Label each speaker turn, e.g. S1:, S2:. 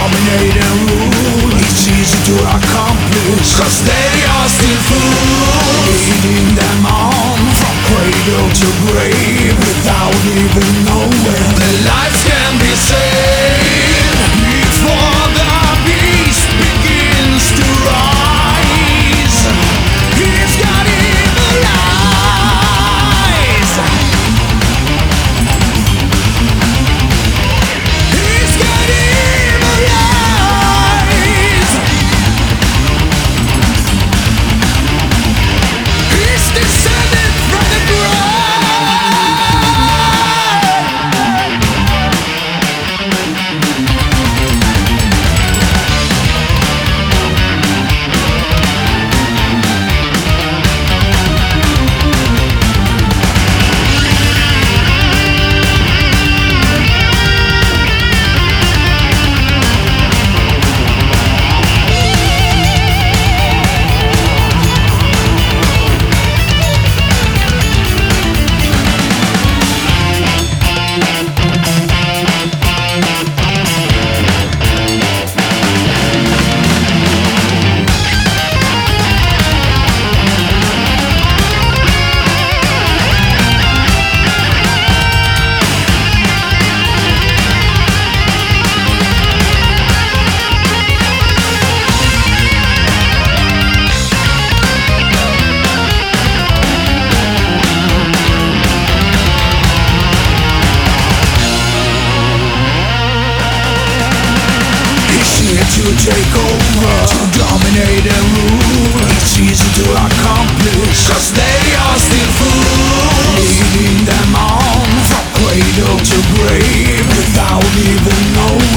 S1: dominate and rule. It's easy to accomplish, cause they are still fools, leading them on from cradle to grave without even knowing their lives can be saved before the beast begins to rise. He's got evil eyes. He's got evil eyes. He's descended from the to take over, to dominate and rule. It's easy to accomplish, cause they are still fools, leading them on from cradle to grave without even knowing